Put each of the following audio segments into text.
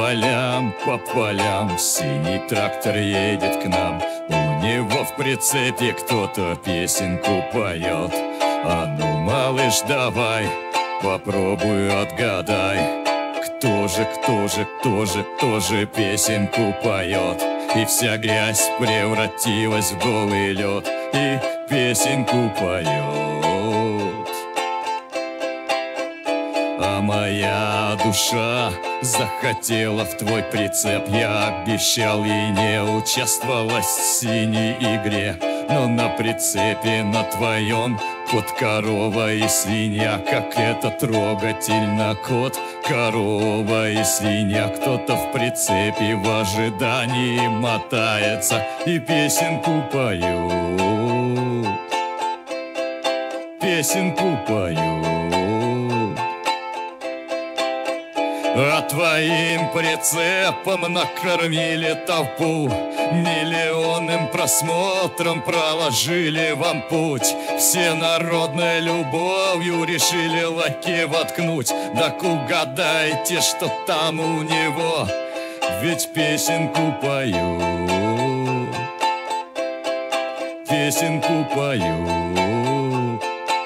по полям синий трактор едет к нам. У него в прицепе кто-то песенку поет. А ну, малыш, давай, попробуй отгадай, кто же песенку поет. И вся грязь превратилась в голый лед, и песенку поет. А моя душа захотела в твой прицеп. Я обещал ей не участвовать в синей игре, но на прицепе на твоем кот, корова и свинья. Как это трогательно, кот, корова и свинья. Кто-то в прицепе в ожидании мотается и песенку поет. Песенку поет. А твоим прицепом накормили толпу, миллионным просмотром проложили вам путь. Всенародной любовью решили лайки воткнуть. Так угадайте, что там у него, ведь песенку поют. Песенку поют.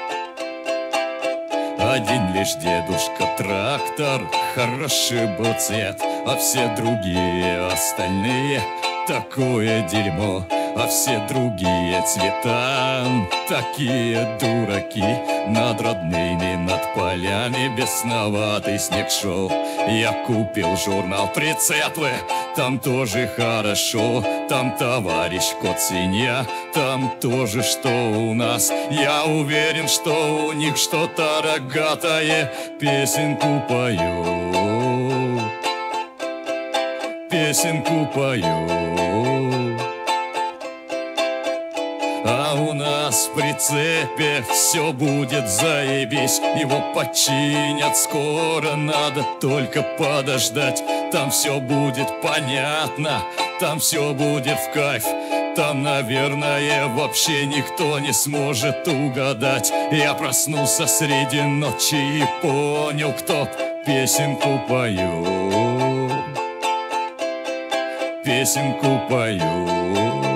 Один лишь дедушка трактор, хороший был цвет, а все другие остальные такое дерьмо. А все другие цвета такие дураки. Над родными, над полями бесноватый снег шел. Я купил журнал «Прицепы», там тоже хорошо. Там товарищ кот-свинья, там тоже что у нас. Я уверен, что у них что-то рогатое. Песенку поют. Песенку поют. А у нас в прицепе все будет заебись. Его починят скоро, надо только подождать. Там все будет понятно, там все будет в кайф. Там, наверное, вообще никто не сможет угадать. Я проснулся среди ночи и понял, кто песенку поет. Песенку поет.